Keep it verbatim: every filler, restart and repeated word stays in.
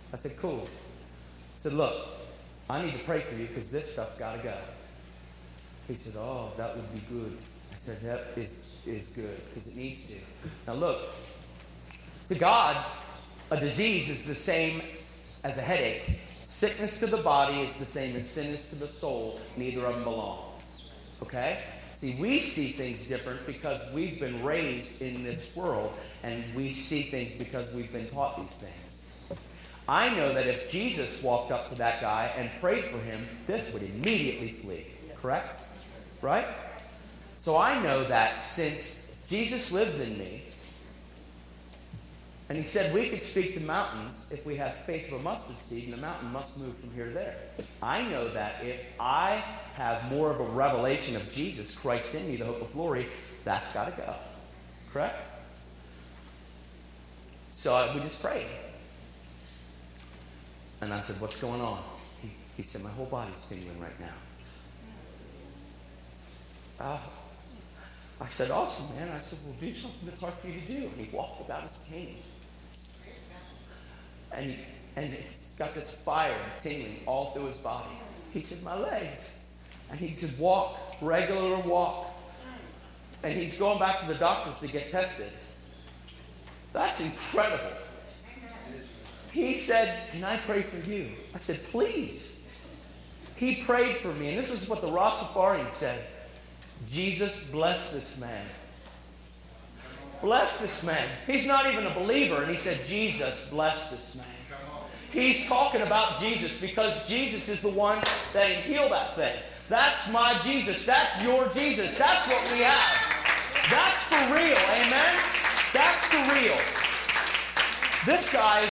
I said, cool. I said, look, I need to pray for you because this stuff's got to go. He said, oh, that would be good. I said, that is, is good because it needs to. Now look, to God, a disease is the same as a headache. Sickness to the body is the same as sickness to the soul. Neither of them belong. Okay? See, we see things different because we've been raised in this world, and we see things because we've been taught these things. I know that if Jesus walked up to that guy and prayed for him, this would immediately flee. Correct? Right? So I know that since Jesus lives in me, and he said we could speak to mountains if we have faith of a mustard seed, and the mountain must move from here to there. I know that if I have more of a revelation of Jesus Christ in me, the hope of glory, that's got to go. Correct? So I, we just prayed. And I said, what's going on? He, he said, my whole body's tingling right now. Uh, I said, awesome, man. I said, well, do something that's hard for you to do. And he walked without his cane. And, he, and he's got this fire tingling all through his body. He said, my legs. And he said, walk, regular walk. And he's going back to the doctors to get tested. That's incredible. He said, can I pray for you? I said, please. He prayed for me. And this is what the Rastafarian said. Jesus bless this man. Bless this man. He's not even a believer. And he said, Jesus bless this man. He's talking about Jesus because Jesus is the one that can heal that thing. That's my Jesus. That's your Jesus. That's what we have. That's for real. Amen? That's for real. This guy